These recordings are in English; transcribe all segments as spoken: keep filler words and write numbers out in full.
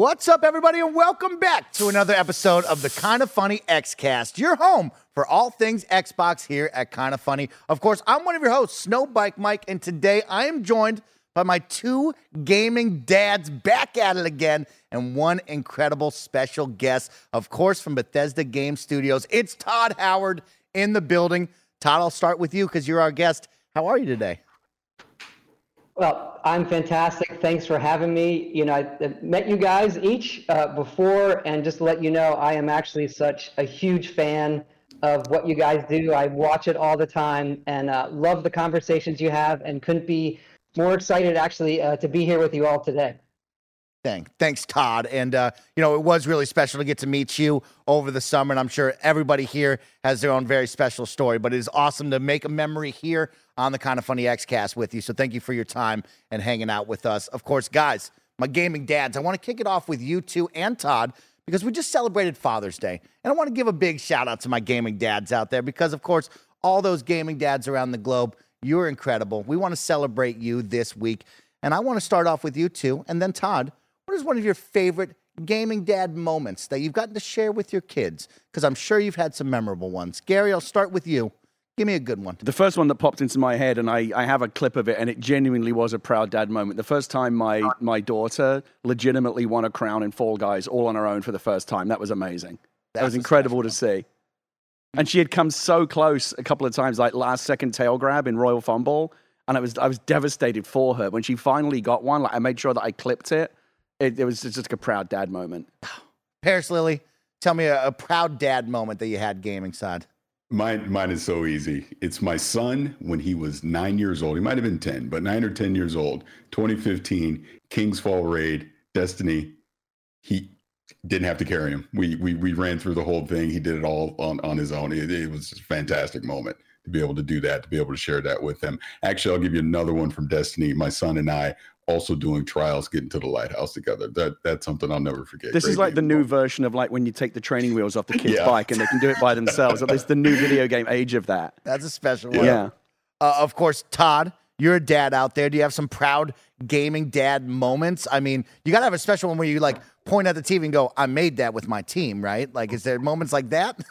What's up, everybody, and welcome back to another episode of the Kinda Funny X-Cast, your home for all things Xbox here at Kinda Funny. Of course, I'm one of your hosts, Snowbike Mike, and today I am joined by my two gaming dads back at it again, and one incredible special guest, of course, from Bethesda Game Studios. It's Todd Howard in the building. Todd, I'll start with you because you're our guest. How are you today? Well, I'm fantastic. Thanks for having me. You know, I met you guys each uh, before, and just to let you know, I am actually such a huge fan of what you guys do. I watch it all the time and uh, love the conversations you have, and couldn't be more excited actually uh, to be here with you all today. Thanks, Thanks, Todd. And, uh, you know, it was really special to get to meet you over the summer, and I'm sure everybody here has their own very special story, but it is awesome to make a memory here on the Kinda Funny X-Cast with you. So thank you for your time and hanging out with us. Of course, guys, my gaming dads, I want to kick it off with you two and Todd because we just celebrated Father's Day. And I want to give a big shout out to my gaming dads out there because, of course, all those gaming dads around the globe, you're incredible. We want to celebrate you this week. And I want to start off with you two, and then Todd, what is one of your favorite gaming dad moments that you've gotten to share with your kids? Because I'm sure you've had some memorable ones. Gary, I'll start with you. Give me a good one. The first one that popped into my head, and I, I have a clip of it, and it genuinely was a proud dad moment. The first time my, my daughter legitimately won a crown in Fall Guys all on her own for the first time. That was amazing. That was incredible to see. And she had come so close a couple of times, like last second tail grab in Royal Fumble, and I was I was devastated for her. When she finally got one, like I made sure that I clipped it. It, it was just like a proud dad moment. Paris Lily, tell me a, a proud dad moment that you had gaming side. Mine, mine is so easy. It's my son when he was nine years old. He might have been ten, but nine or ten years old. twenty fifteen, King's Fall Raid, Destiny. He didn't have to carry him. We we we ran through the whole thing. He did it all on, on his own. It, it was a fantastic moment to be able to do that, to be able to share that with him. Actually, I'll give you another one from Destiny. My son and I also doing trials, getting to the lighthouse together. That that's something I'll never forget. This Great is like the new moment. version of like when you take the training wheels off the kid's Yeah. bike and they can do it by themselves. It's the new video game age of that. That's a special one. Yeah. Uh, of course, Todd, you're a dad out there. Do you have some proud gaming dad moments? I mean, you got to have a special one where you like point at the T V and go, I made that with my team, right? Like, is there moments like that?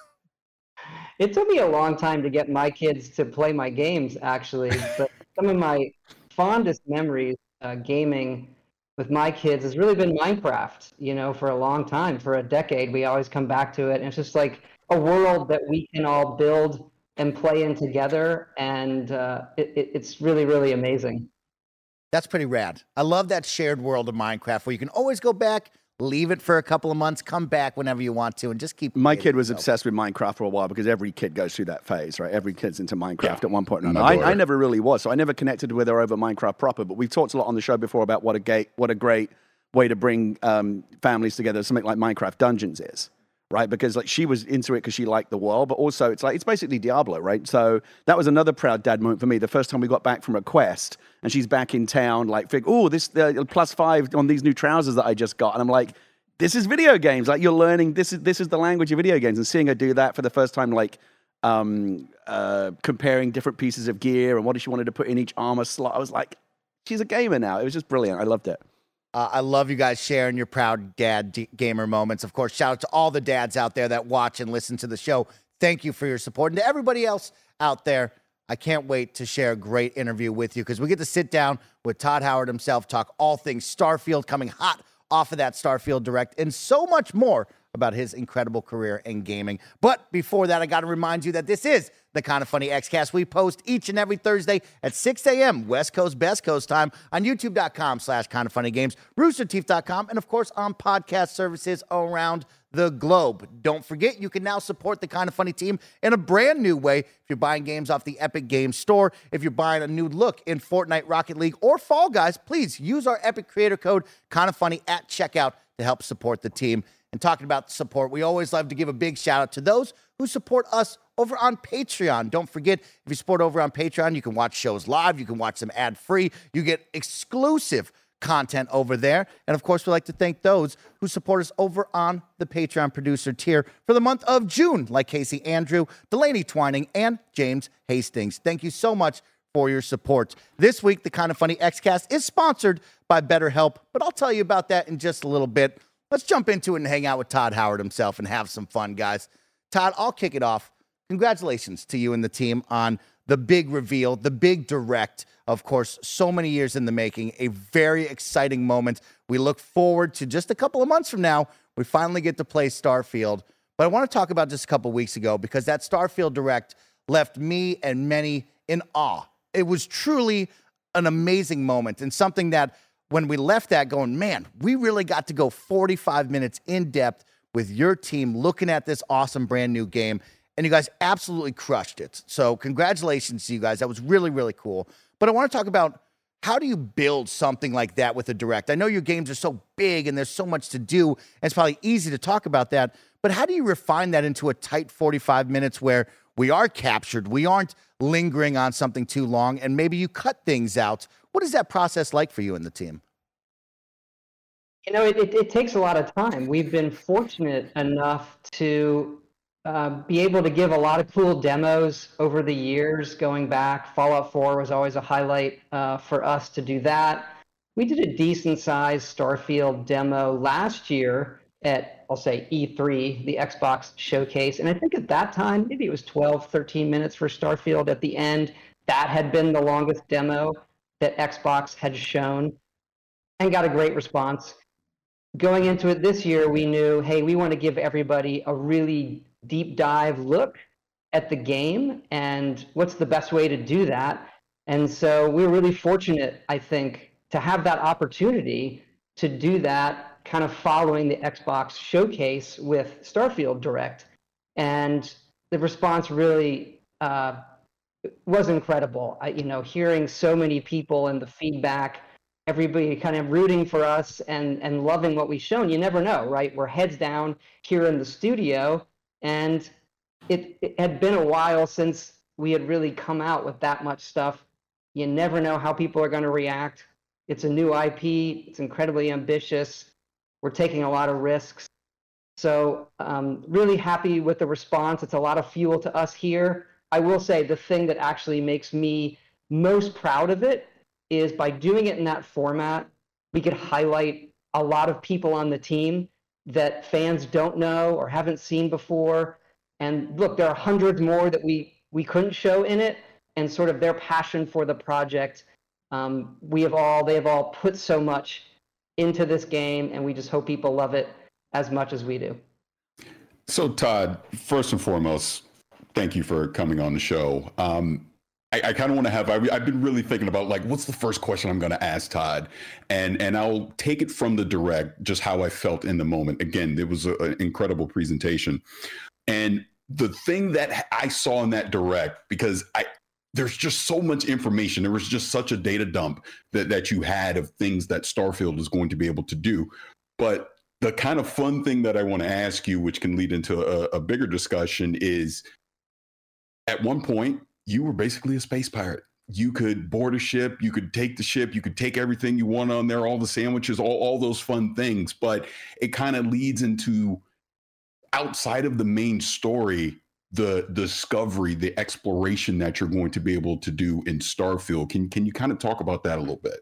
It took me a long time to get my kids to play my games, actually, but some of my fondest memories uh, gaming with my kids has really been Minecraft. You know, for a long time, for a decade, we always come back to it, and it's just like a world that we can all build and play in together, and uh, it, it, it's really, really amazing. That's pretty rad. I love that shared world of Minecraft where you can always go back, leave it for a couple of months, come back whenever you want to, and just keep. My kid was yourself. obsessed with Minecraft for a while because every kid goes through that phase, right? Every kid's into Minecraft Yeah. at one point or My another. I, daughter. I never really was, so I never connected with her over Minecraft proper, but we've talked a lot on the show before about what a, gay, what a great way to bring um, families together, something like Minecraft Dungeons is, right? Because like she was into it because she liked the world, but also it's like, it's basically Diablo, right? So that was another proud dad moment for me. The first time we got back from a quest and she's back in town, like, oh, this uh, plus five on these new trousers that I just got. And I'm like, this is video games. Like you're learning, this is this is the language of video games. And seeing her do that for the first time, like um, uh, comparing different pieces of gear and what she wanted to put in each armor slot, I was like, she's a gamer now. It was just brilliant. I loved it. Uh, I love you guys sharing your proud dad d- gamer moments. Of course, shout out to all the dads out there that watch and listen to the show. Thank you for your support. And to everybody else out there, I can't wait to share a great interview with you because we get to sit down with Todd Howard himself, talk all things Starfield, coming hot off of that Starfield Direct, and so much more about his incredible career in gaming. But before that, I got to remind you that this is the Kinda Funny X-Cast. We post each and every Thursday at six a.m. West Coast, Best Coast time on YouTube.com slash Kinda Funny Games, Rooster Teeth dot com, and of course on podcast services around the globe. Don't forget, you can now support the Kinda Funny team in a brand new way. If you're buying games off the Epic Games Store, if you're buying a new look in Fortnite, Rocket League, or Fall Guys, please use our Epic creator code Kinda Funny at checkout to help support the team. And talking about support, we always love to give a big shout out to those who support us over on Patreon. Don't forget, if you support over on Patreon, you can watch shows live, you can watch them ad-free, you get exclusive content over there. And of course, we'd like to thank those who support us over on the Patreon producer tier for the month of June, like Casey Andrew, Delaney Twining, and James Hastings. Thank you so much for your support. This week, the Kinda Funny X-Cast is sponsored by BetterHelp, but I'll tell you about that in just a little bit. let's jump into it and hang out with Todd Howard himself and have some fun, guys. Todd, I'll kick it off. Congratulations to you and the team on the big reveal, the big direct. Of course, so many years in the making, a very exciting moment. We look forward to just a couple of months from now, we finally get to play Starfield. But I want to talk about just a couple of weeks ago because that Starfield Direct left me and many in awe. It was truly an amazing moment and something that when we left that going, man, we really got to go forty-five minutes in depth with your team looking at this awesome brand new game. And you guys absolutely crushed it. So congratulations to you guys. That was really, really cool. But I want to talk about how do you build something like that with a direct? I know your games are so big and there's so much to do, and it's probably easy to talk about that. But how do you refine that into a tight forty-five minutes where we are captured, we aren't lingering on something too long, and maybe you cut things out? What is that process like for you and the team? You know, it, it, it takes a lot of time. We've been fortunate enough to uh, be able to give a lot of cool demos over the years going back. Fallout four was always a highlight uh, for us to do that. We did a decent-sized Starfield demo last year at, I'll say, E three, the Xbox showcase. And I think at that time, maybe it was twelve, thirteen minutes for Starfield at the end. That had been the longest demo that Xbox had shown and got a great response. Going into it this year, we knew, hey, we want to give everybody a really deep dive look at the game and what's the best way to do that. And so we were really fortunate, I think, to have that opportunity to do that kind of following the Xbox showcase with Starfield Direct. And the response really uh, was incredible. I, you know, hearing so many people and the feedback, everybody kind of rooting for us and, and loving what we've shown. You never know, right? We're heads down here in the studio, and it, it had been a while since we had really come out with that much stuff. You never know how people are going to react. It's a new I P. It's incredibly ambitious. We're taking a lot of risks. So um, really happy with the response. It's a lot of fuel to us here. I will say the thing that actually makes me most proud of it is by doing it in that format, we could highlight a lot of people on the team that fans don't know or haven't seen before. And look, there are hundreds more that we, we couldn't show in it, and sort of their passion for the project. Um, we have all, they have all put so much into this game, and we just hope people love it as much as we do. So Todd, first and foremost, thank you for coming on the show. Um, I, I kind of want to have, I, I've been really thinking about like, what's the first question I'm going to ask Todd? And and I'll take it from the direct, just how I felt in the moment. Again, it was a, an incredible presentation. And the thing that I saw in that direct, because I, there's just so much information. There was just such a data dump that, that you had of things that Starfield is going to be able to do. But the kind of fun thing that I want to ask you, which can lead into a, a bigger discussion, is at one point, you were basically a space pirate. You could board a ship, you could take the ship, you could take everything you want on there, all the sandwiches, all, all those fun things. But it kind of leads into, outside of the main story, the discovery, the exploration that you're going to be able to do in Starfield. Can, can you kind of talk about that a little bit?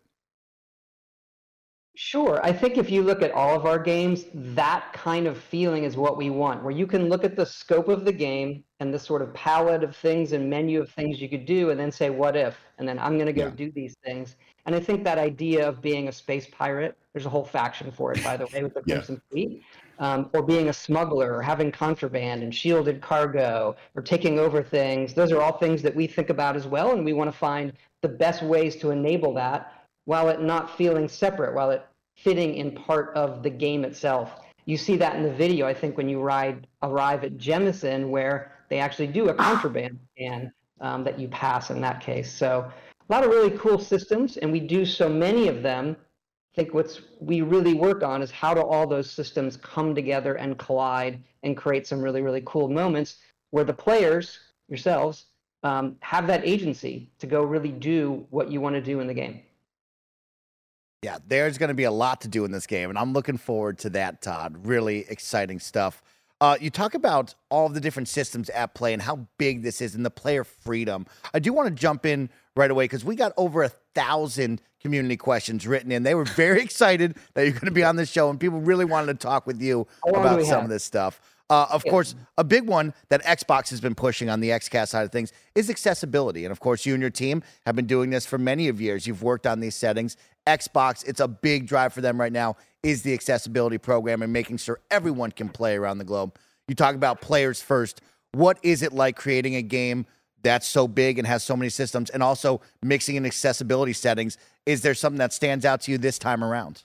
Sure. I think if you look at all of our games, that kind of feeling is what we want, where you can look at the scope of the game and the sort of palette of things and menu of things you could do, and then say, what if? And then I'm going to go yeah. do these things. And I think that idea of being a space pirate, there's a whole faction for it, by the way, with the Crimson yeah. Fleet, um, or being a smuggler, or having contraband and shielded cargo, or taking over things. Those are all things that we think about as well, and we want to find the best ways to enable that while it not feeling separate, while it fitting in part of the game itself. You see that in the video, I think, when you ride arrive at Jemison, where they actually do a contraband scan um, that you pass in that case. So a lot of really cool systems, and we do so many of them. I think what's we really work on is how do all those systems come together and collide and create some really, really cool moments where the players, yourselves, um, have that agency to go really do what you want to do in the game. Yeah, there's going to be a lot to do in this game, and I'm looking forward to that, Todd. Really exciting stuff. Uh, you talk about all of the different systems at play and how big this is and the player freedom. I do want to jump in right away because we got over a thousand community questions written in. They were very excited that you're going to be on this show, and people really wanted to talk with you about some have? of this stuff. Uh, of yeah. course, a big one that Xbox has been pushing on the XCast side of things is accessibility. And of course, you and your team have been doing this for many of years. You've worked on these settings. Xbox, it's a big drive for them right now, is the accessibility program and making sure everyone can play around the globe. You talk about players first. What is it like creating a game that's so big and has so many systems and also mixing in accessibility settings? Is there something that stands out to you this time around?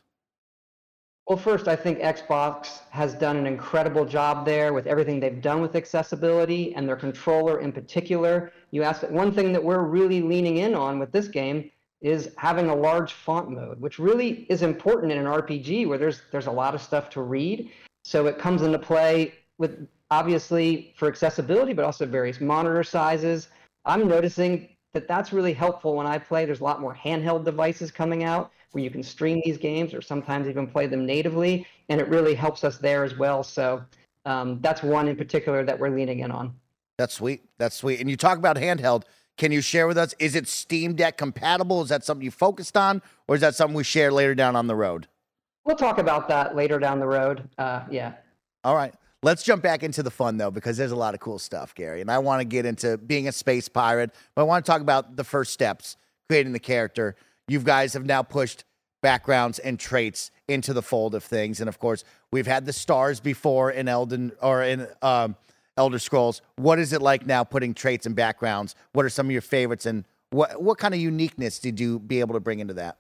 Well, first, I think Xbox has done an incredible job there with everything they've done with accessibility and their controller in particular. You asked, one thing that we're really leaning in on with this game is having a large font mode, which really is important in an R P G where there's there's a lot of stuff to read. So it comes into play with, obviously, for accessibility, but also various monitor sizes. I'm noticing that that's really helpful when I play. There's a lot more handheld devices coming out where you can stream these games or sometimes even play them natively, and it really helps us there as well. So um, that's one in particular that we're leaning in on. That's sweet. That's sweet. And you talk about handheld. Can you share with us, is it Steam Deck compatible? Is that something you focused on, or is that something we share later down on the road? We'll talk about that later down the road. Uh, yeah. All right. Let's jump back into the fun, though, because there's a lot of cool stuff, Gary. And I want to get into being a space pirate, but I want to talk about the first steps, creating the character. You guys have now pushed backgrounds and traits into the fold of things. And, of course, we've had the stars before in Elden or in um, Elder Scrolls. What is it like now putting traits and backgrounds? What are some of your favorites, and what, what kind of uniqueness did you be able to bring into that?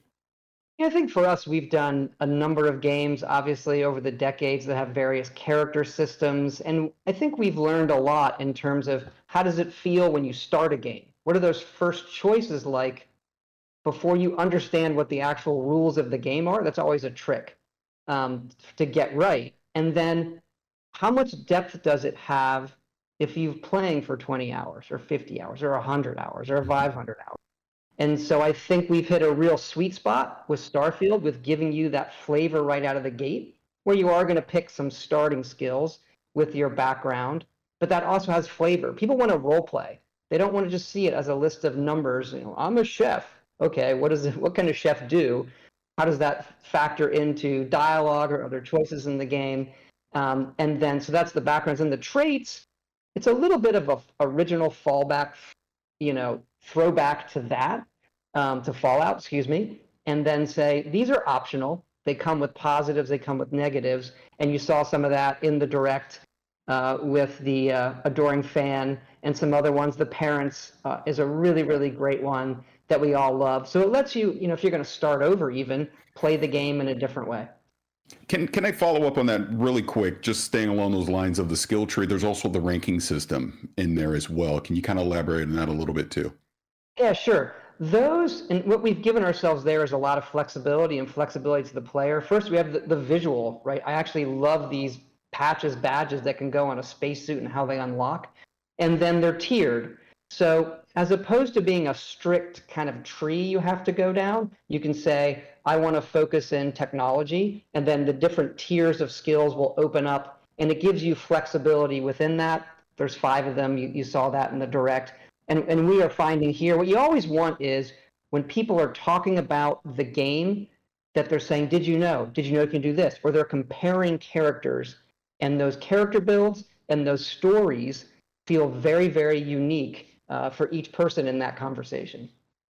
Yeah, I think for us, we've done a number of games, obviously, over the decades that have various character systems. And I think we've learned a lot in terms of how does it feel when you start a game? What are those first choices like before you understand what the actual rules of the game are? That's always a trick um, to get right. And then how much depth does it have if you've playing for twenty hours or fifty hours or one hundred hours or five hundred hours? And so I think we've hit a real sweet spot with Starfield with giving you that flavor right out of the gate, where you are going to pick some starting skills with your background, but that also has flavor. People want to role play. They don't want to just see it as a list of numbers. You know, I'm a chef. Okay, what does it, what can a chef do? How does that factor into dialogue or other choices in the game? Um, and then, so that's the backgrounds. And the traits, it's a little bit of a original fallback, you know, throwback to that, um, to Fallout, excuse me, and then say, these are optional. They come with positives, they come with negatives. And you saw some of that in the direct uh, with the uh, Adoring Fan and some other ones. The Parents uh, is a really, really great one that we all love. So it lets you, you know, if you're going to start over even, play the game in a different way. Can can I follow up on that really quick, just staying along those lines of the skill tree? There's also the ranking system in there as well. Can you kind of elaborate on that a little bit too? Yeah, sure. Those, and what we've given ourselves there is a lot of flexibility and flexibility to the player. First, we have the, the visual, right? I actually love these patches, badges that can go on a spacesuit and how they unlock. And then they're tiered. So as opposed to being a strict kind of tree you have to go down, you can say, I want to focus in technology, and then the different tiers of skills will open up, and it gives you flexibility within that. There's five of them. You, you saw that in the direct. And, and we are finding here, what you always want is when people are talking about the game, that they're saying, did you know? Did you know you can do this? Or they're comparing characters, and those character builds and those stories feel very, very unique uh, for each person in that conversation.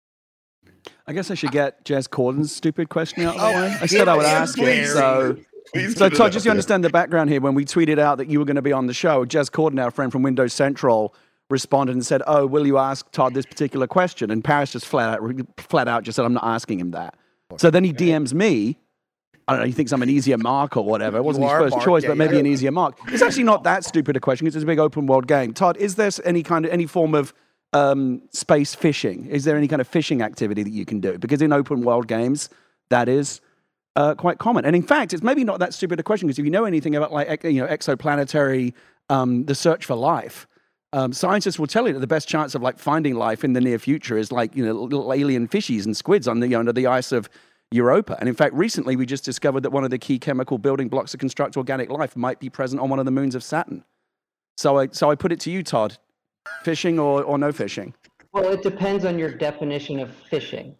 I guess I should get Jez Corden's stupid question out of the way. I said I would ask it. So, so Todd, just so you understand the background here, when we tweeted out that you were going to be on the show, Jez Corden, our friend from Windows Central, responded and said, oh, will you ask Todd this particular question? And Paris just flat out, flat out just said, I'm not asking him that. So then he D Ms me. I don't know, he thinks I'm an easier mark or whatever. It wasn't his first choice, but maybe an easier mark. It's actually not that stupid a question because it's a big open world game. Todd, is there any kind of, any form of um, space fishing? Is there any kind of fishing activity that you can do? Because in open world games, that is uh, quite common. And in fact, it's maybe not that stupid a question because if you know anything about like, you know, exoplanetary, um, the search for life, Um, scientists will tell you that the best chance of like finding life in the near future is like, you know, little alien fishies and squids on the, you know, under the ice of Europa. And in fact, recently we just discovered that one of the key chemical building blocks to construct organic life might be present on one of the moons of Saturn. So I, so I put it to you, Todd, fishing or, or no fishing? Well, it depends on your definition of fishing.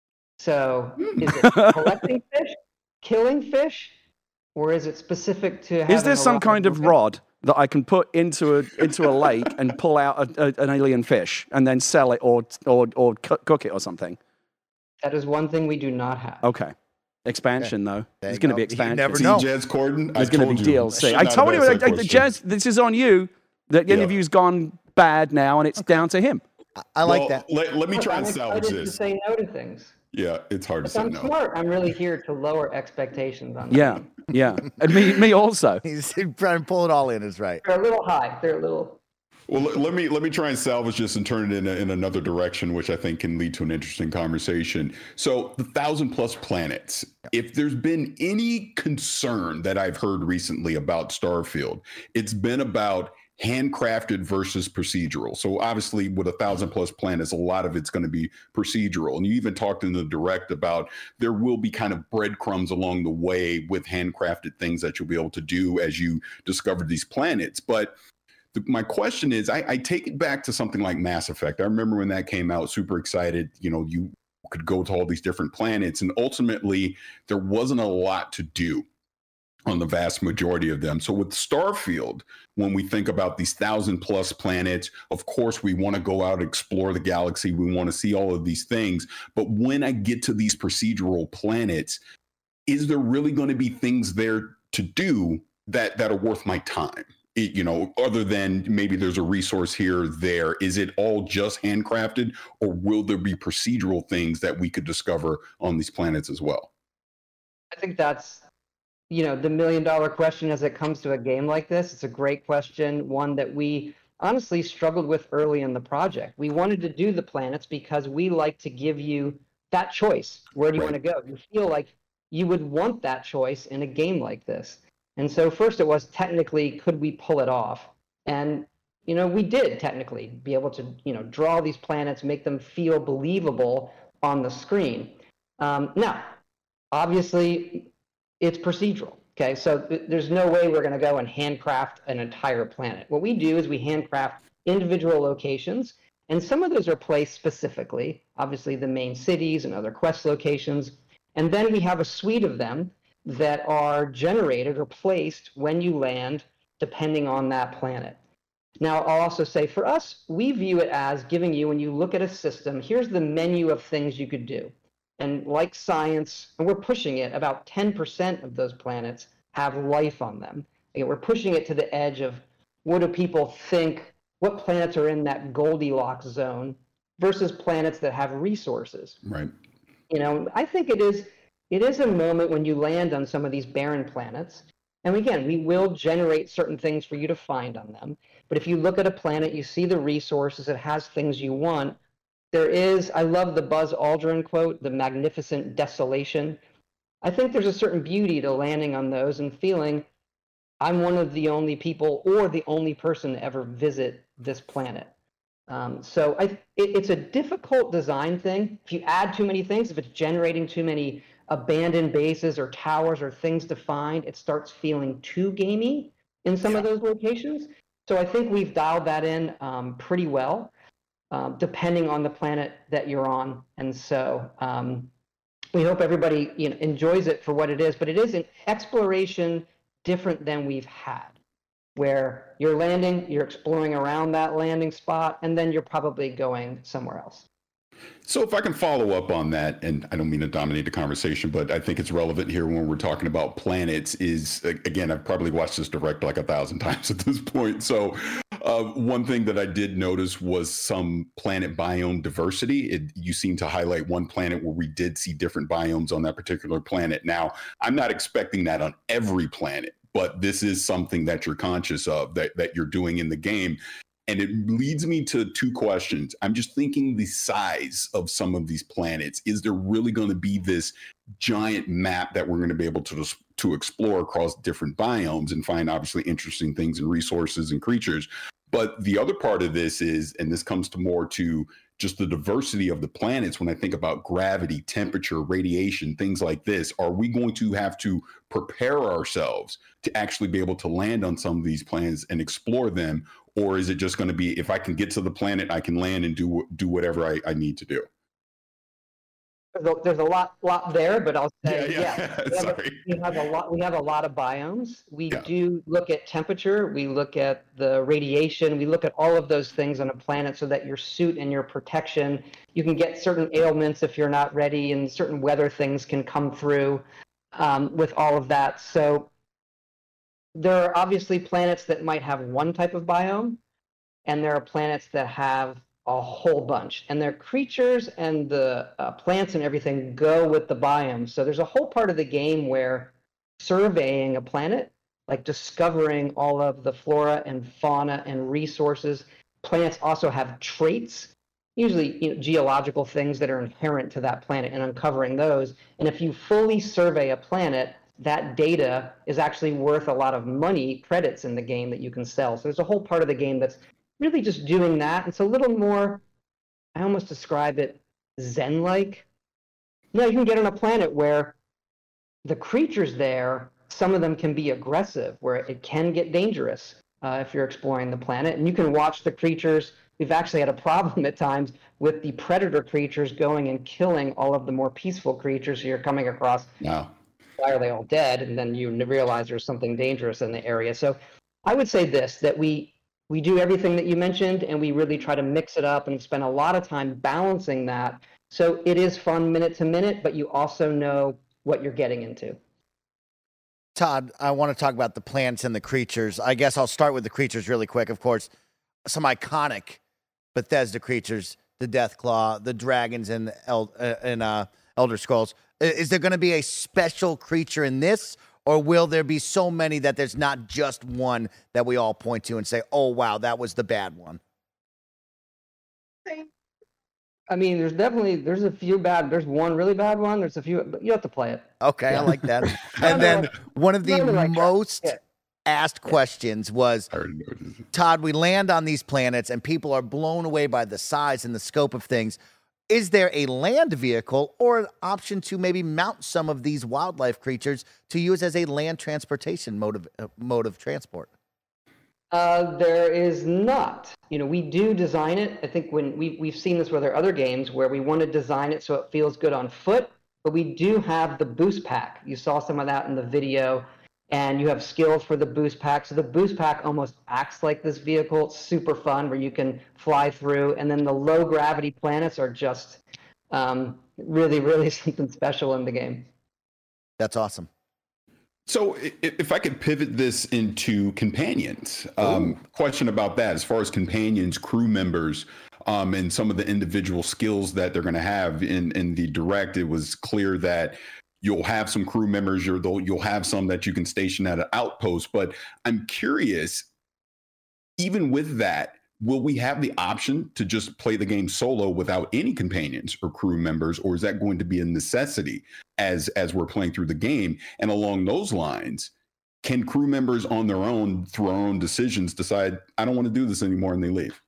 So is it collecting fish, killing fish, or is it specific to having Is there a some lot kind of fish? rod that I can put into a into a lake and pull out a, a, an alien fish and then sell it or or or cu- cook it or something? That is one thing we do not have. Okay. Expansion, though. There There's you going to go. be You expansion. never See, know. Jez Corden, There's I going to told be you, D L C. should I not told have you, asked I, that I, question. Jez, this is on you. The Yeah. interview's gone bad now, and it's down to him. I like Well, that. Let, let me Look, try I'm and salvage excited to this. say no to things. Yeah, it's hard to If say I'm no. smart, I'm really here to lower expectations on Yeah, them. yeah. And me, me also. He's trying to pull it all in is right. They're a little high. They're a little. Well, let, let me let me try and salvage this and turn it in, a, in another direction, which I think can lead to an interesting conversation. So, the thousand plus planets. If there's been any concern that I've heard recently about Starfield, it's been about handcrafted versus procedural. So obviously with a thousand plus planets, a lot of it's going to be procedural. And you even talked in the direct about there will be kind of breadcrumbs along the way with handcrafted things that you'll be able to do as you discover these planets. But the, my question is, I, I take it back to something like Mass Effect. I remember when that came out, super excited, you know, you could go to all these different planets, and ultimately there wasn't a lot to do on the vast majority of them. So with Starfield, when we think about these thousand plus planets, of course, we want to go out and explore the galaxy. We want to see all of these things. But when I get to these procedural planets, is there really going to be things there to do that, that are worth my time? It, you know, other than maybe there's a resource here or there, is it all just handcrafted, or will there be procedural things that we could discover on these planets as well? I think that's, you know, the million dollar question as it comes to a game like this. It's a great question, one that we honestly struggled with early in the project. We wanted to do the planets because we like to give you that choice. Where do you Right. want to go? You feel like you would want that choice in a game like this. And so first it was technically, could we pull it off? And, you know, we did technically be able to, you know, draw these planets, make them feel believable on the screen. Um, now, obviously, it's procedural. Okay, so th- there's no way we're going to go and handcraft an entire planet. What we do is we handcraft individual locations, and some of those are placed specifically, obviously the main cities and other quest locations. And then we have a suite of them that are generated or placed when you land, depending on that planet. Now, I'll also say for us, we view it as giving you, when you look at a system, here's the menu of things you could do. And like science, and we're pushing it, about ten percent of those planets have life on them. Again, we're pushing it to the edge of what do people think, what planets are in that Goldilocks zone versus planets that have resources. Right. You know, I think it is it is a moment when you land on some of these barren planets. And again, we will generate certain things for you to find on them. But if you look at a planet, you see the resources, it has things you want. There is, I love the Buzz Aldrin quote, the magnificent desolation. I think there's a certain beauty to landing on those and feeling I'm one of the only people or the only person to ever visit this planet. Um, so I, it, it's a difficult design thing. If you add too many things, if it's generating too many abandoned bases or towers or things to find, it starts feeling too gamey in some Yeah. of those locations. So I think we've dialed that in um, pretty well. Um, depending on the planet that you're on. And so um, we hope everybody you know, enjoys it for what it is, but it is an exploration different than we've had, where you're landing, you're exploring around that landing spot, and then you're probably going somewhere else. So if I can follow up on that, and I don't mean to dominate the conversation, but I think it's relevant here when we're talking about planets is, again, I've probably watched this direct like a thousand times at this point. So uh, one thing that I did notice was some planet biome diversity. It, you seem to highlight one planet where we did see different biomes on that particular planet. Now, I'm not expecting that on every planet, but this is something that you're conscious of, that, that you're doing in the game. And it leads me to two questions. I'm just thinking the size of some of these planets. Is there really going to be this giant map that we're going to be able to, to explore across different biomes and find obviously interesting things and resources and creatures? But the other part of this is, and this comes to more to just the diversity of the planets, when I think about gravity, temperature, radiation, things like this, are we going to have to prepare ourselves to actually be able to land on some of these planets and explore them? Or is it just going to be, if I can get to the planet, I can land and do do whatever I, I need to do? There's a, there's a lot, lot there, but I'll say, Yeah, yeah. yeah, we, have a, we have a lot. We have a lot of biomes. We Yeah. do look at temperature. We look at the radiation. We look at all of those things on a planet, so that your suit and your protection. You can get certain ailments if you're not ready, and certain weather things can come through um, with all of that. So there are obviously planets that might have one type of biome, and there are planets that have a whole bunch, and their creatures and the uh, plants and everything go with the biome. So there's a whole part of the game where surveying a planet, like discovering all of the flora and fauna and resources. Planets also have traits, usually you know, geological things that are inherent to that planet, and uncovering those. And if you fully survey a planet, that data is actually worth a lot of money, credits in the game that you can sell. So there's a whole part of the game that's really just doing that. It's a little more, I almost describe it Zen-like. You know, you can get on a planet where the creatures there, some of them can be aggressive, where it can get dangerous uh, if you're exploring the planet. And you can watch the creatures. We've actually had a problem at times with the predator creatures going and killing all of the more peaceful creatures you're coming across. Wow. Why are they all dead? And then you realize there's something dangerous in the area. So I would say this, that we We do everything that you mentioned, and we really try to mix it up and spend a lot of time balancing that. So it is fun minute to minute, but you also know what you're getting into. Todd, I want to talk about the plants and the creatures. I guess I'll start with the creatures really quick. Of course, some iconic Bethesda creatures, the Deathclaw, the dragons in, El- uh, in uh, Elder Scrolls. Is there going to be a special creature in this? Or will there be so many that there's not just one that we all point to and say, oh, wow, that was the bad one? I mean, there's definitely, there's a few bad, there's one really bad one. There's a few, but you have to play it. Okay, I like that. And then one of the like most yeah. asked questions was, Todd, we land on these planets and people are blown away by the size and the scope of things. Is there a land vehicle or an option to maybe mount some of these wildlife creatures to use as a land transportation mode of, uh, mode of transport? Uh, there is not. You know, we do design it. I think when we, we've seen this with our other games where we want to design it so it feels good on foot, but we do have the boost pack. You saw some of that in the video, and you have skills for the boost pack. So the boost pack almost acts like this vehicle. It's super fun where you can fly through. And then the low gravity planets are just um, really, really something special in the game. That's awesome. So if I could pivot this into companions, um, question about that, as far as companions, crew members, um, and some of the individual skills that they're going to have in, in the direct, it was clear that you'll have some crew members, you're, you'll have some that you can station at an outpost. But I'm curious, even with that, will we have the option to just play the game solo without any companions or crew members, or is that going to be a necessity as as we're playing through the game? And along those lines, can crew members on their own, through our own decisions, decide, I don't want to do this anymore, and they leave?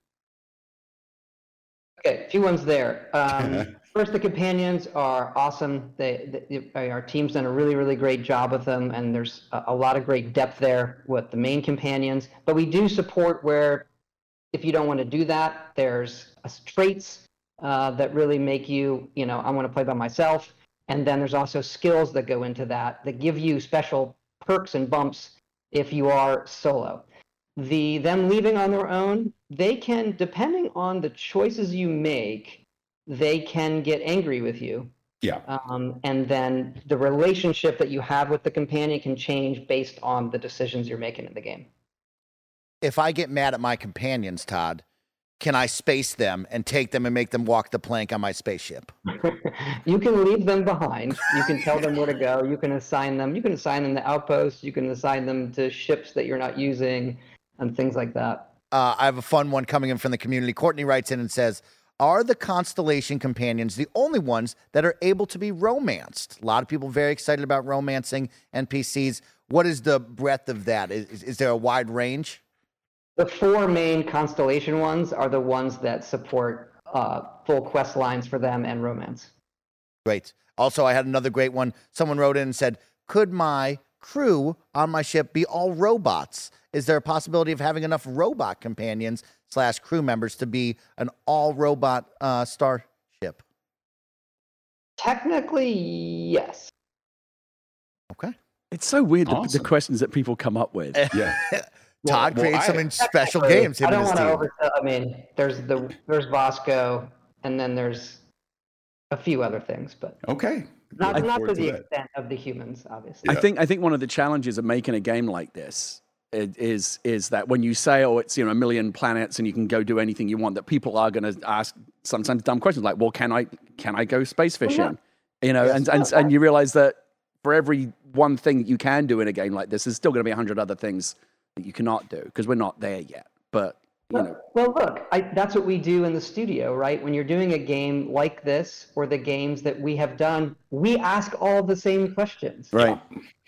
Okay, a few ones there. Um, first, the companions are awesome. They, they, our team's done a really, really great job with them, and there's a, a lot of great depth there with the main companions. But we do support where, if you don't want to do that, there's uh, traits uh, that really make you, you know, I want to play by myself. And then there's also skills that go into that, that give you special perks and bumps if you are solo. The them leaving on their own, they can, depending on the choices you make, they can get angry with you. Yeah. Um, and then the relationship that you have with the companion can change based on the decisions you're making in the game. If I get mad at my companions, Todd, can I space them and take them and make them walk the plank on my spaceship? You can leave them behind. You can tell them where to go. You can assign them. You can assign them to outposts. You can assign them to ships that you're not using and things like that. Uh, I have a fun one coming in from the community. Courtney writes in and says, are the Constellation companions the only ones that are able to be romanced? A lot of people very excited about romancing N P Cs. What is the breadth of that? Is, is, is there a wide range? The four main Constellation ones are the ones that support uh, full quest lines for them and romance. Great. Also, I had another great one. Someone wrote in and said, could my crew on my ship be all robots? Is there a possibility of having enough robot companions slash crew members to be an all robot uh, starship? Technically, yes. Okay. It's so weird, Awesome. the, the questions that people come up with. Yeah. Todd Well, well, creates I- some special Technically, games. Him I don't and his want to team. oversell. I mean, there's the there's Bosco, and then there's a few other things, but Okay. not Look not to forward the that. extent of the humans, obviously. I Yeah. think I think one of the challenges of making a game like this i- is is that when you say, oh, it's you know a million planets and you can go do anything you want, that people are going to ask sometimes dumb questions like, well, can I can I go space fishing? You know, and, and and you realize that for every one thing that you can do in a game like this, there's still going to be a hundred other things that you cannot do because we're not there yet. But you know, Well, look, I, that's what we do in the studio, right? When you're doing a game like this or the games that we have done, we ask all the same questions. right?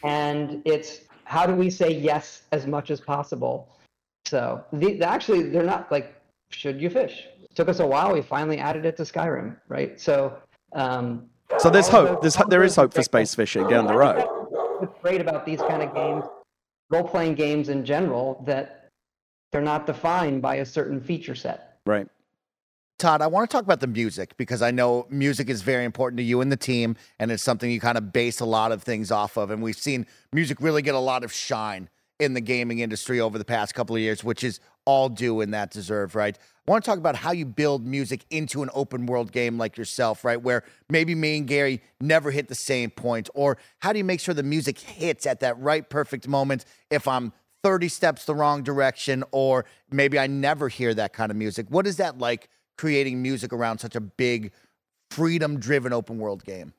And it's how do we say yes as much as possible? So the, actually, they're not like, should you fish? It took us a while. We finally added it to Skyrim, right? So, um, So there's all of hope. those- There's there is all hope for those- space fishing down the road. What's great about these kind of games, role-playing games in general, that they're not defined by a certain feature set. Right. Todd, I want to talk about the music because I know music is very important to you and the team, and it's something you kind of base a lot of things off of. And we've seen music really get a lot of shine in the gaming industry over the past couple of years, which is all due and that deserved, right? I want to talk about how you build music into an open world game like yourself, right? Where maybe me and Gary never hit the same point, or how do you make sure the music hits at that right perfect moment if I'm thirty steps the wrong direction, or maybe I never hear that kind of music? What is that like, creating music around such a big, freedom-driven open world game?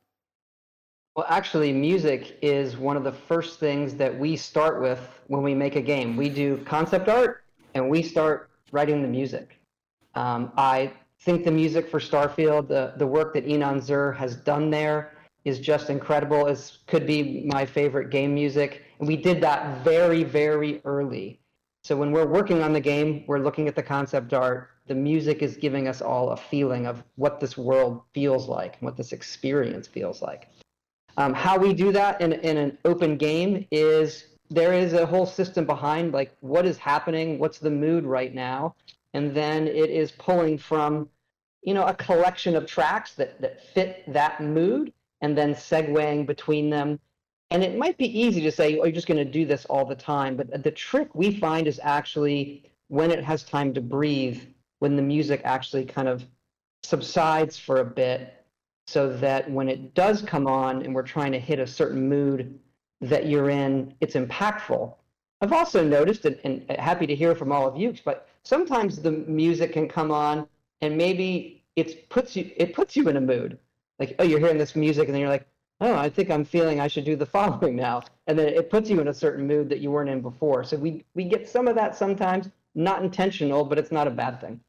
Well, actually, music is one of the first things that we start with when we make a game. We do concept art, and we start writing the music. Um, I think the music for Starfield, the, the work that Enon Zur has done there is just incredible. It could be my favorite game music. And we did that very, very early. So when we're working on the game, we're looking at the concept art. The music is giving us all a feeling of what this world feels like and what this experience feels like. Um, how we do that in, in an open game is there is a whole system behind, like, what is happening, what's the mood right now, and then it is pulling from, you know, a collection of tracks that, that fit that mood and then segueing between them. And it might be easy to say, oh, you're just going to do this all the time. But the trick we find is actually when it has time to breathe, when the music actually kind of subsides for a bit, so that when it does come on and we're trying to hit a certain mood that you're in, it's impactful. I've also noticed, and, and happy to hear from all of you, but sometimes the music can come on and maybe it puts you it puts you in a mood. Like, oh, you're hearing this music, and then you're like, oh, I think I'm feeling I should do the following now. And then it puts you in a certain mood that you weren't in before. So we, we get some of that sometimes, not intentional, but it's not a bad thing.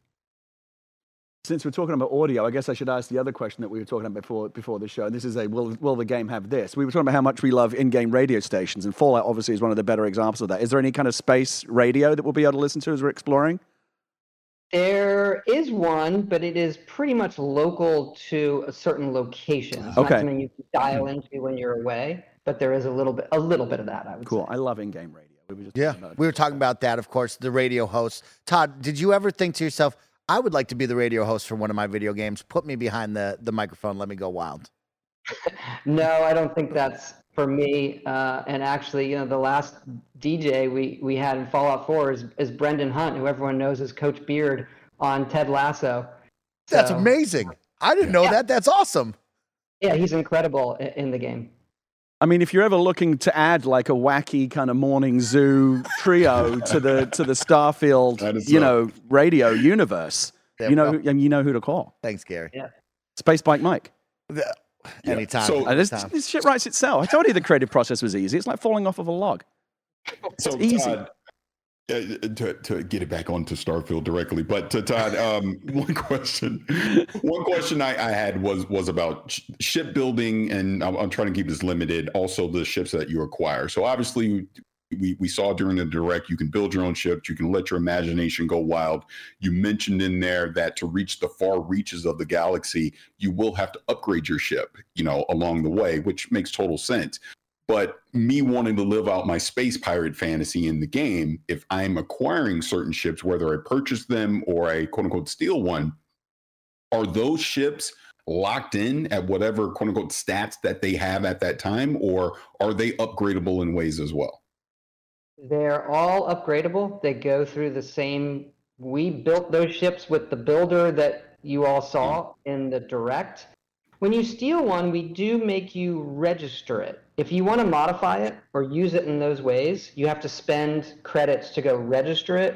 Since we're talking about audio, I guess I should ask the other question that we were talking about before before the show. This is a, will, will the game have this? We were talking about how much we love in-game radio stations, and Fallout obviously is one of the better examples of that. Is there any kind of space radio that we'll be able to listen to as we're exploring? There is one, but it is pretty much local to a certain location. It's Okay. not something you can dial into when you're away, but there is a little bit, a little bit of that, I would Cool. say. I love in-game radio. We were just Yeah, talking about it. we were talking about that, of course, the radio host. Todd, did you ever think to yourself, I would like to be the radio host for one of my video games. Put me behind the, the microphone. Let me go wild. No, I don't think that's for me. Uh, and actually, you know, the last D J we, we had in Fallout four is, is Brendan Hunt, who everyone knows as Coach Beard on Ted Lasso. That's So, amazing. I didn't know Yeah. that. That's awesome. Yeah, he's incredible in, in the game. I mean, if you're ever looking to add like a wacky kind of morning zoo trio to the to the Starfield, That is you so- know, radio universe, There you we know, go. who, and you know who to call. Thanks, Gary. Yeah. Space Bike Mike. The- Anytime. So- Uh, this, anytime. this shit writes itself. I told you the creative process was easy. It's like falling off of a log. So easy. Todd, uh, to to get it back onto Starfield directly, but to Todd, um, one question, one question I, I had was was about sh- shipbuilding, and I'm, I'm trying to keep this limited. Also, the ships that you acquire. So obviously, we, we saw during the direct, you can build your own ships. You can let your imagination go wild. You mentioned in there that to reach the far reaches of the galaxy, you will have to upgrade your ship, you know, along the way, which makes total sense. But me wanting to live out my space pirate fantasy in the game, if I'm acquiring certain ships, whether I purchase them or I quote unquote steal one, are those ships locked in at whatever quote unquote stats that they have at that time, or are they upgradable in ways as well? They're all upgradable. They go through the same. We built those ships with the builder that you all saw in the direct. When you steal one, we do make you register it. If you want to modify it or use it in those ways, you have to spend credits to go register it.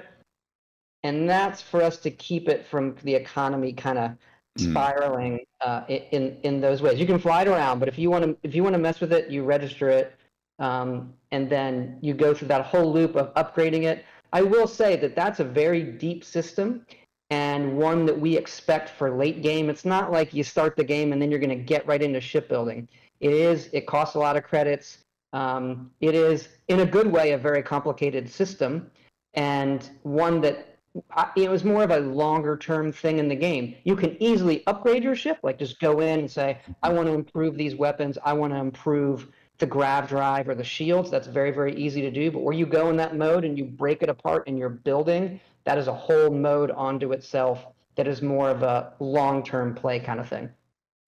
And that's for us to keep it from the economy kind of spiraling uh, in in those ways. You can fly it around, but if you want to if you want to mess with it, you register it, um, and then you go through that whole loop of upgrading it. I will say that that's a very deep system, and one that we expect for late game. It's not like you start the game and then you're going to get right into shipbuilding. It is. It costs a lot of credits. Um, it is, in a good way, a very complicated system, and one that. It was more of a longer term thing in the game. You can easily upgrade your ship, like just go in and say, I want to improve these weapons. I want to improve the grav drive or the shields. That's very, very easy to do. But where you go in that mode and you break it apart and you're building, that is a whole mode onto itself that is more of a long term play kind of thing.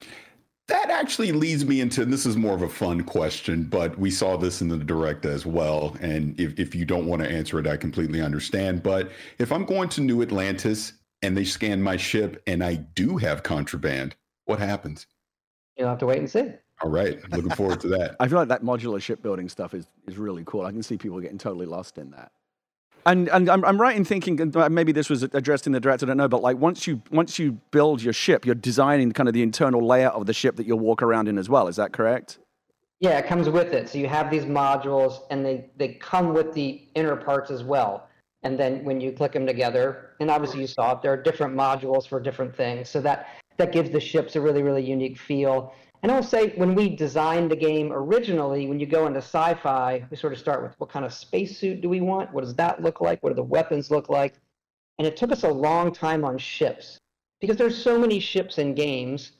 That actually leads me into, and this is more of a fun question, but we saw this in the direct as well. And if, if you don't want to answer it, I completely understand. But if I'm going to New Atlantis and they scan my ship and I do have contraband, what happens? You'll have to wait and see. All right. Looking forward to that. I feel like that modular shipbuilding stuff is, is really cool. I can see people getting totally lost in that. And and I'm I'm right in thinking, and maybe this was addressed in the direct, I don't know, but like once you once you build your ship, you're designing kind of the internal layout of the ship that you'll walk around in as well. Is that correct? Yeah, it comes with it. So you have these modules, and they they come with the inner parts as well. And then when you click them together, and obviously you saw it, there are different modules for different things. So that that gives the ships a really really unique feel. And I'll say, when we designed the game originally, when you go into sci-fi, we sort of start with what kind of spacesuit do we want? What does that look like? What do the weapons look like? And it took us a long time on ships, because there's so many ships in games.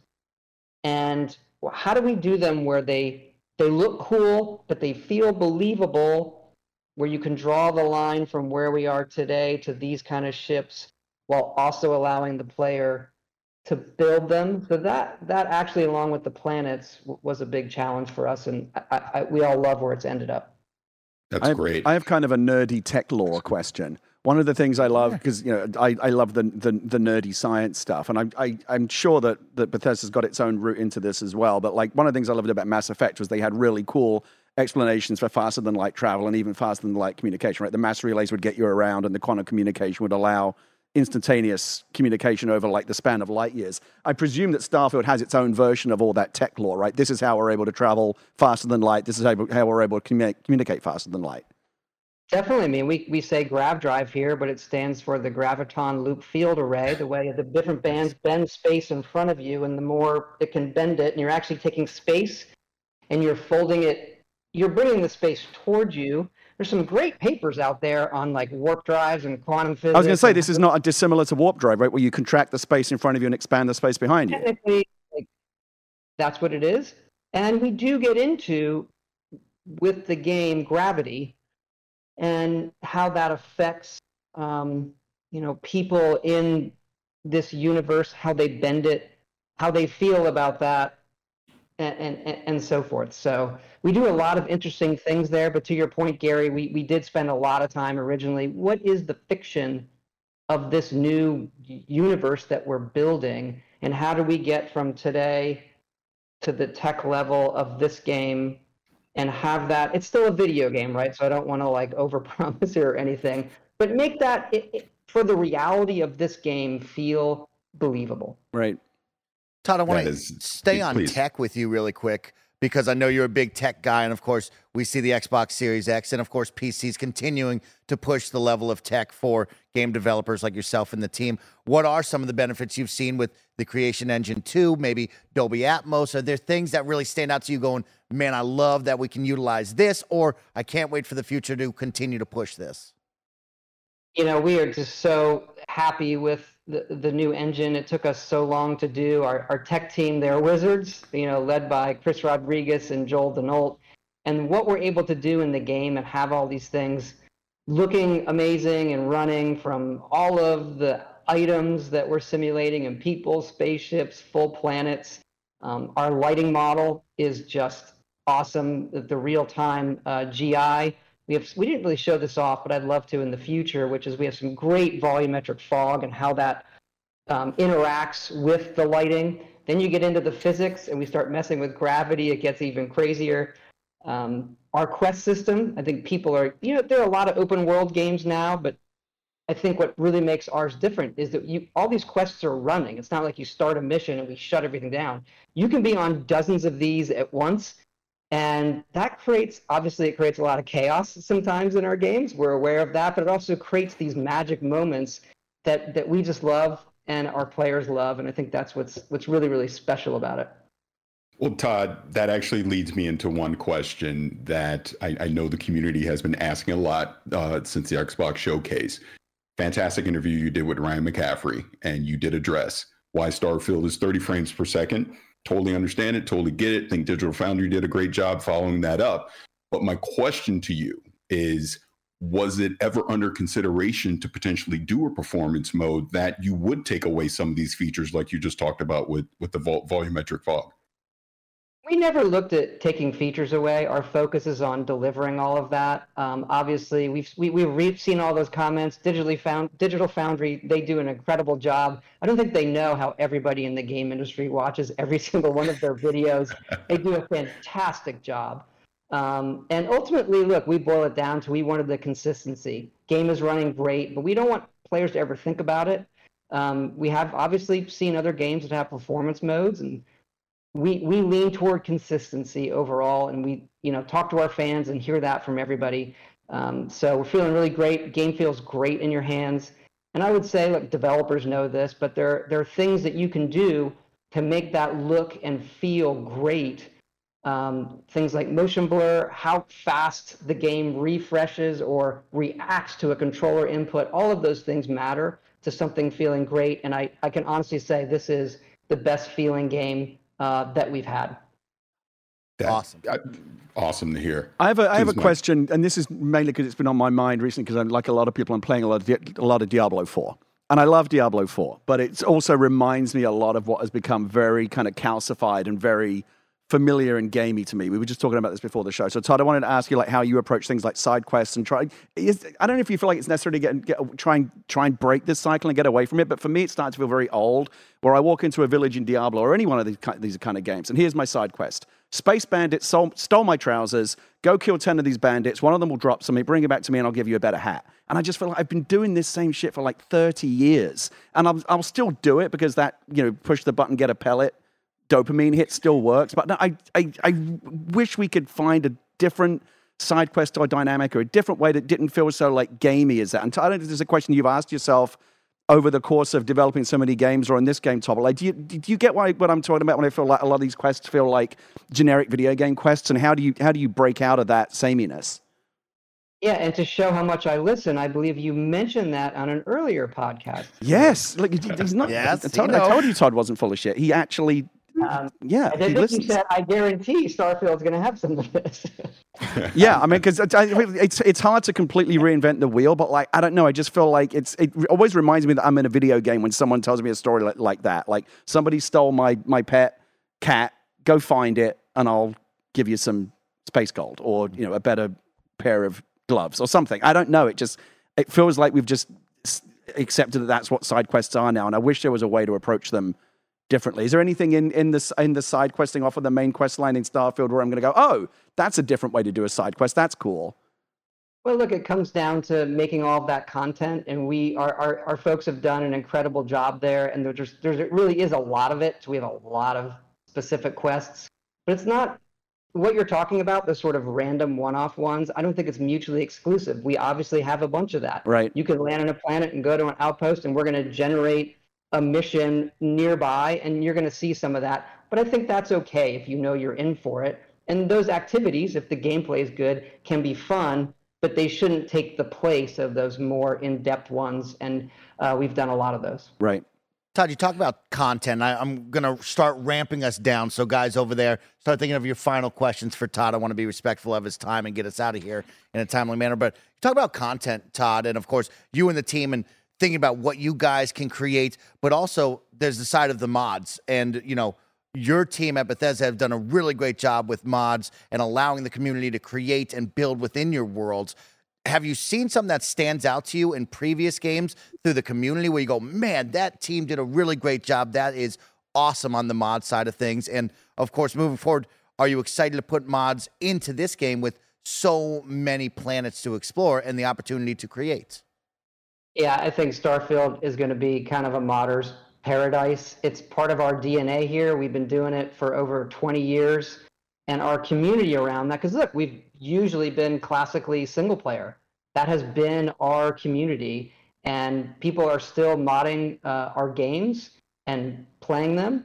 And how do we do them where they they look cool, but they feel believable, where you can draw the line from where we are today to these kind of ships, while also allowing the player to build them. So that that actually, along with the planets, w- was a big challenge for us, and I, I, we all love where it's ended up. That's I have, great. I have kind of a nerdy tech lore question. One of the things I love, because you know I, I love the, the the nerdy science stuff, and I, I I'm sure that that Bethesda's got its own route into this as well. But like one of the things I loved about Mass Effect was they had really cool explanations for faster than light travel and even faster than light communication. Right, the mass relays would get you around, and the quantum communication would allow instantaneous communication over like the span of light years. I presume that Starfield has its own version of all that tech lore, right? This is how we're able to travel faster than light. This is how, how we're able to communi- communicate faster than light. Definitely. I mean, we, we say grav drive here, but it stands for the Graviton Loop Field Array, the way the different bands bend space in front of you, and the more it can bend it, and you're actually taking space and you're folding it, you're bringing the space towards you. There's some great papers out there on like warp drives and quantum physics. I was going to say, this is not dissimilar to warp drive, right? Where you contract the space in front of you and expand the space behind you. Technically, like, that's what it is. And we do get into, with the game, gravity and how that affects, um, you know, people in this universe, how they bend it, how they feel about that. And, and and so forth. So we do a lot of interesting things there. But to your point, Gary, we, we did spend a lot of time originally. What is the fiction of this new universe that we're building? And how do we get from today to the tech level of this game and have that? It's still a video game, right? So I don't want to like overpromise here or anything. But make that, it, it, for the reality of this game, feel believable. Right. Todd, I want That to is- stay on please. tech with you really quick, because I know you're a big tech guy. And of course, we see the Xbox Series X and of course, P Cs continuing to push the level of tech for game developers like yourself and the team. What are some of the benefits you've seen with the Creation Engine two, maybe Dolby Atmos? Are there things that really stand out to you going, man, I love that we can utilize this, or I can't wait for the future to continue to push this? You know, we are just so happy with the, the new engine. It took us so long to do. Our, our tech team, they're wizards, you know, led by Chris Rodriguez and Joel Denault. And what we're able to do in the game and have all these things looking amazing and running, from all of the items that we're simulating and people, spaceships, full planets. Um, our lighting model is just awesome. The, the real-time uh, G I. We have we didn't really show this off, but I'd love to in the future, which is we have some great volumetric fog and how that um, interacts with the lighting. Then you get into the physics and we start messing with gravity. It gets even crazier. Um, our quest system, I think people are, you know, there are a lot of open world games now, but I think what really makes ours different is that you all these quests are running. It's not like you start a mission and we shut everything down. You can be on dozens of these at once. And that creates, obviously, it creates a lot of chaos sometimes in our games. We're aware of that, but it also creates these magic moments that, that we just love and our players love. And I think that's what's what's really, really special about it. Well, Todd, that actually leads me into one question that I, I know the community has been asking a lot uh, since the Xbox Showcase. Fantastic interview you did with Ryan McCaffrey, and you did address why Starfield is thirty frames per second. Totally understand it, totally get it. Think Digital Foundry did a great job following that up. But my question to you is, was it ever under consideration to potentially do a performance mode that you would take away some of these features like you just talked about with, with the vol- volumetric fog? We never looked at taking features away. Our focus is on delivering all of that. Um, obviously, we've we, we've seen all those comments. Digitally found Digital Foundry, they do an incredible job. I don't think they know how everybody in the game industry watches every single one of their videos. They do a fantastic job. Um, and ultimately, look, we boil it down to we wanted the consistency. Game is running great, but we don't want players to ever think about it. Um, we have obviously seen other games that have performance modes, and we we lean toward consistency overall, and we you know talk to our fans and hear that from everybody. Um, so we're feeling really great. Game feels great in your hands, and I would say, look, developers know this, but there there are things that you can do to make that look and feel great. Um, things like motion blur, how fast the game refreshes or reacts to a controller input. All of those things matter to something feeling great, and I I can honestly say this is the best feeling game Uh, that we've had. That, awesome. I, awesome to hear. I have a, I have a Mike. question, and this is mainly because it's been on my mind recently, because I'm like a lot of people, I'm playing a lot of, Di- a lot of Diablo four. And I love Diablo four, but it also reminds me a lot of what has become very kind of calcified and very familiar and gamey to me. We were just talking about this before the show. So Todd, I wanted to ask you like how you approach things like side quests and try. Is, I don't know if you feel like it's necessary to get, get try and try and break this cycle and get away from it. But for me, it's starting to feel very old. Where I walk into a village in Diablo or any one of these these kind of games, and here's my side quest: Space Bandits stole, stole my trousers. Go kill ten of these bandits. One of them will drop something. Bring it back to me, and I'll give you a better hat. And I just feel like I've been doing this same shit for like thirty years, and I'll, I'll still do it because that you know push the button, get a pellet. Dopamine hit still works, but no, I, I I wish we could find a different side quest or dynamic or a different way that didn't feel so like gamey as that. And I don't know if there's a question you've asked yourself over the course of developing so many games or in this game, Todd. Like, do you do you get why, what I'm talking about when I feel like a lot of these quests feel like generic video game quests, and how do you how do you break out of that sameness? Yeah, and to show how much I listen, I believe you mentioned that on an earlier podcast. Yes, like he's not. Yes, I, told, you know. I told you Todd wasn't full of shit. He actually. Um, Yeah, and he then you listens. said, I guarantee Starfield's going to have some of this. Yeah, I mean, because it's it's hard to completely reinvent the wheel, but like I don't know, I just feel like it's it always reminds me that I'm in a video game when someone tells me a story like, like that. Like somebody stole my my pet cat, go find it, and I'll give you some space gold or you know a better pair of gloves or something. I don't know. It just it feels like we've just accepted that that's what side quests are now, and I wish there was a way to approach them differently. Is there anything in, in, the, in the side questing off of the main quest line in Starfield where I'm going to go, oh, that's a different way to do a side quest. That's cool. Well, look, it comes down to making all of that content, and we our, our, our folks have done an incredible job there, and there's, there's, there really is a lot of it. So we have a lot of specific quests, but it's not what you're talking about, the sort of random one-off ones, I don't think it's mutually exclusive. We obviously have a bunch of that. Right. You can land on a planet and go to an outpost, and we're going to generate a mission nearby, and you're going to see some of that. But I think that's okay if you know you're in for it. And those activities, if the gameplay is good, can be fun, but they shouldn't take the place of those more in-depth ones. And uh, we've done a lot of those. Right. Todd, you talk about content. I, I'm going to start ramping us down. So guys over there, start thinking of your final questions for Todd. I want to be respectful of his time and get us out of here in a timely manner. But talk about content, Todd, and of course, you and the team and thinking about what you guys can create, but also there's the side of the mods. And, you know, your team at Bethesda have done a really great job with mods and allowing the community to create and build within your worlds. Have you seen something that stands out to you in previous games through the community where you go, man, that team did a really great job. That is awesome on the mod side of things. And of course, moving forward, are you excited to put mods into this game with so many planets to explore and the opportunity to create? Yeah, I think Starfield is going to be kind of a modder's paradise. It's part of our D N A here. We've been doing it for over twenty years. And our community around that, because look, we've usually been classically single player. That has been our community, and people are still modding uh, our games and playing them.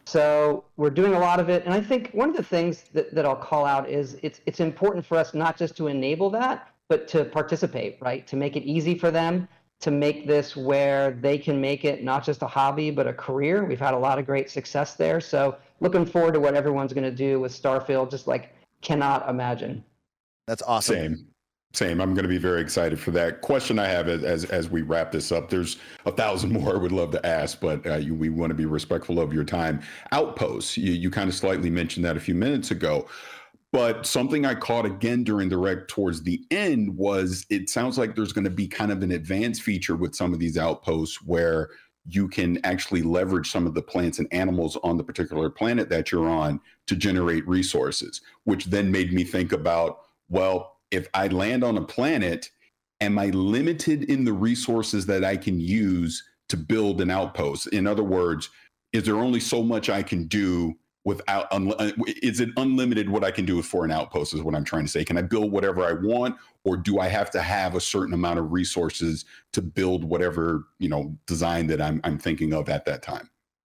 So we're doing a lot of it. And I think one of the things that, that I'll call out is it's it's important for us not just to enable that, but to participate, right? To make it easy for them, to make this where they can make it not just a hobby, but a career. We've had a lot of great success there. So looking forward to what everyone's going to do with Starfield, just like cannot imagine. That's awesome. Same. Same. I'm going to be very excited for that. Question I have as as, as we wrap this up, there's a thousand more I would love to ask, but uh, you, we want to be respectful of your time. Outposts, you, you kind of slightly mentioned that a few minutes ago. But something I caught again during the rec towards the end was it sounds like there's going to be kind of an advanced feature with some of these outposts where you can actually leverage some of the plants and animals on the particular planet that you're on to generate resources, which then made me think about, well, if I land on a planet, am I limited in the resources that I can use to build an outpost? In other words, is there only so much I can do without, un, is it unlimited what I can do for an outpost is what I'm trying to say. Can I build whatever I want, or do I have to have a certain amount of resources to build whatever, you know, design that I'm, I'm thinking of at that time?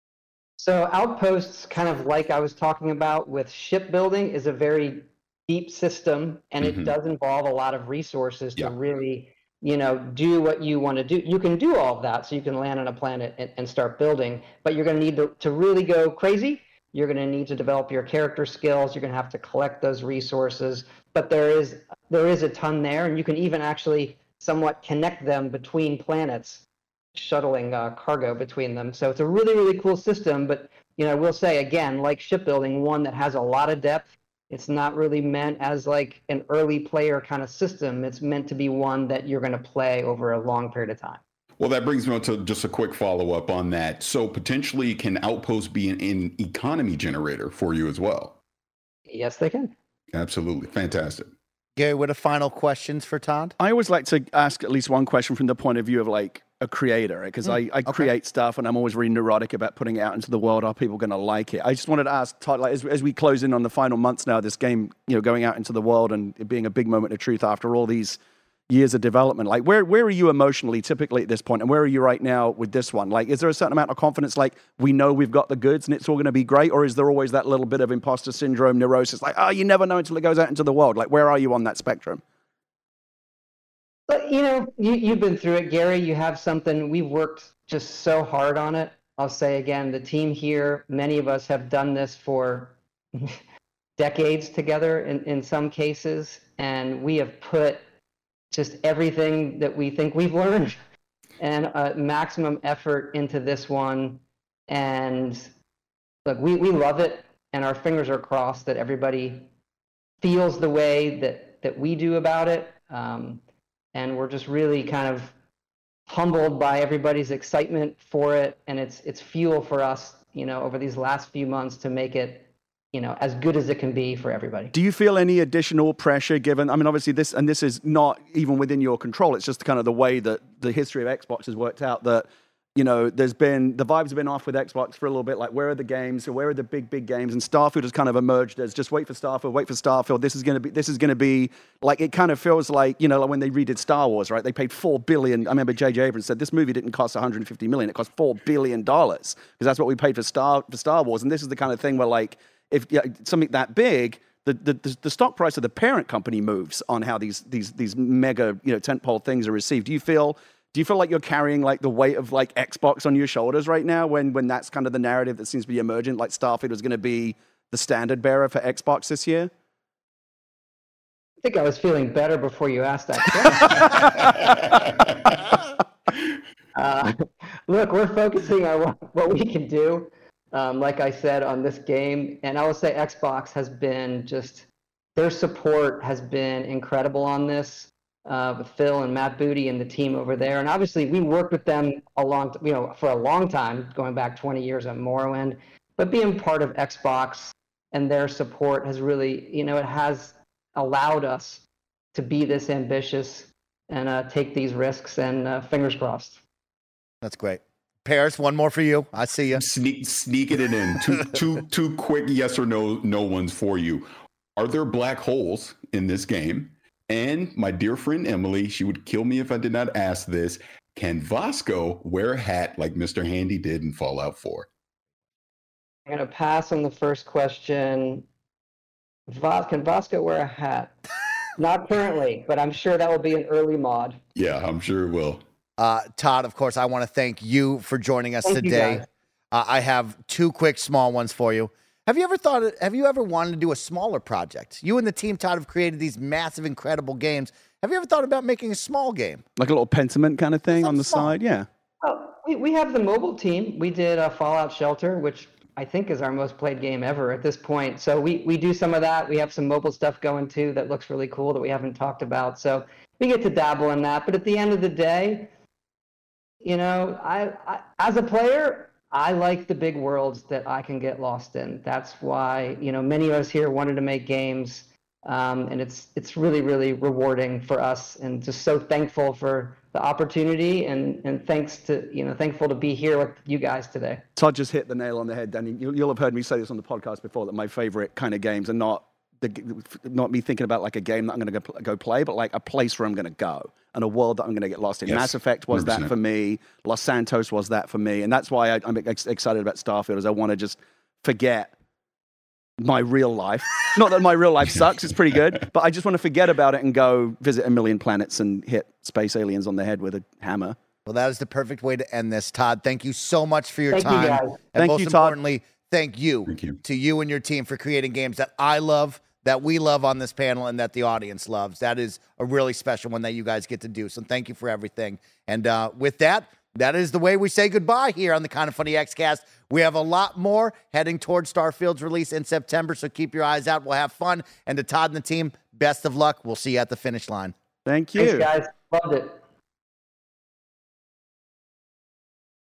So outposts, kind of like I was talking about with shipbuilding, is a very deep system, and Mm-hmm. it does involve a lot of resources to Yeah. really, you know, do what you want to do. You can do all of that, so you can land on a planet and, and start building, but you're going to need to, to really go crazy. You're going to need to develop your character skills. You're going to have to collect those resources, but there is there is a ton there, and you can even actually somewhat connect them between planets, shuttling uh, cargo between them. So it's a really, really cool system, but, you know, I will say, again, like shipbuilding, one that has a lot of depth. It's not really meant as like an early player kind of system. It's meant to be one that you're going to play over a long period of time. Well, that brings me on to just a quick follow-up on that. So potentially can Outpost be an, an economy generator for you as well? Yes, they can. Absolutely. Fantastic. Gary, what are final questions for Todd? I always like to ask at least one question from the point of view of like a creator, because right? I, I okay. create stuff and I'm always really neurotic about putting it out into the world. Are people going to like it? I just wanted to ask Todd, like as, as we close in on the final months now, of this game, you know, going out into the world and it being a big moment of truth after all these years of development, like where where are you emotionally typically at this point, and where are you right now with this one? Like, is there a certain amount of confidence, like we know we've got the goods and it's all going to be great, or is there always that little bit of imposter syndrome, neurosis, like, oh, you never know until it goes out into the world? Like, where are you on that spectrum? But, you know, you, you've been through it, Gary. You have something. We've worked just so hard on it. I'll say again, the team here, many of us have done this for decades together in, in some cases, and we have put just everything that we think we've learned and uh, maximum effort into this one. And look, we, we love it, and our fingers are crossed that everybody feels the way that, that we do about it. Um, and we're just really kind of humbled by everybody's excitement for it, and it's it's fuel for us, you know, over these last few months to make it, you know, as good as it can be for everybody. Do you feel any additional pressure given, I mean, obviously this, and this is not even within your control, it's just kind of the way that the history of Xbox has worked out, that you know, there's been, the vibes have been off with Xbox for a little bit. Like, where are the games? So where are the big, big games? And Starfield has kind of emerged as just wait for Starfield, wait for Starfield. This is going to be, this is going to be, like, it kind of feels like, you know, like when they redid Star Wars, right? They paid four billion dollars. I remember J J Abrams said this movie didn't cost one hundred fifty million dollars. It cost four billion dollars because that's what we paid for Star, for Star Wars. And this is the kind of thing where, like, if yeah, something that big, the, the, the stock price of the parent company moves on how these, these, these mega, you know, tentpole things are received. Do you feel... Do you feel like you're carrying like the weight of like Xbox on your shoulders right now when when that's kind of the narrative that seems to be emergent? Like Starfield was going to be the standard bearer for Xbox this year? I think I was feeling better before you asked that question. uh, look, we're focusing on what, what we can do, um, like I said, on this game. And I will say Xbox has been just, their support has been incredible on this. Uh, with Phil and Matt Booty and the team over there, and obviously we worked with them a long, you know, for a long time, going back twenty years at Morrowind. But being part of Xbox and their support has really, you know, it has allowed us to be this ambitious and uh, take these risks. And uh, fingers crossed. That's great. Paris, one more for you. I see you. Sneak, sneaking it in. Two, two, two quick yes or no, no ones for you. Are there black holes in this game? And my dear friend Emily, she would kill me if I did not ask this. Can Vasco wear a hat like Mister Handy did in Fallout four? I'm going to pass on the first question. Vas- can Vasco wear a hat? Not currently, but I'm sure that will be an early mod. Yeah, I'm sure it will. Uh, Todd, of course, I want to thank you for joining us Thank you, today. guys. Uh, I have two quick small ones for you. Have you ever thought, have you ever wanted to do a smaller project? You and the team, Todd, have created these massive, incredible games. Have you ever thought about making a small game? Like a little Pentiment kind of thing Something on the small. side? Yeah. Well, we, we have the mobile team. We did uh, Fallout Shelter, which I think is our most played game ever at this point. So we, we do some of that. We have some mobile stuff going too that looks really cool that we haven't talked about. So we get to dabble in that. But at the end of the day, you know, I, I as a player, I like the big worlds that I can get lost in. That's why, you know, many of us here wanted to make games, um, and it's it's really, really rewarding for us, and just so thankful for the opportunity, and and thanks to, you know, thankful to be here with you guys today. Todd just hit the nail on the head, Danny. You'll, you'll have heard me say this on the podcast before, that my favorite kind of games are not the, not me thinking about like a game that I'm going to go, go play, but like a place where I'm going to go and a world that I'm going to get lost in. Yes. Mass Effect was one hundred percent that for me. Los Santos was that for me. And that's why I, I'm ex- excited about Starfield, is I want to just forget my real life. Not that my real life sucks, it's pretty good, but I just want to forget about it and go visit a million planets and hit space aliens on the head with a hammer. Well, that is the perfect way to end this, Todd. Thank you so much for your Thank time. you, guys. And Thank most you, Todd. importantly, thank you, Thank you to you and your team for creating games that I love, that we love on this panel, and that the audience loves. That is a really special one that you guys get to do. So thank you for everything. And uh, with that, that is the way we say goodbye here on the Kind of Funny X-Cast. We have a lot more heading towards Starfield's release in September, so keep your eyes out. We'll have fun. And to Todd and the team, best of luck. We'll see you at the finish line. Thank you. Thanks, guys. Loved it.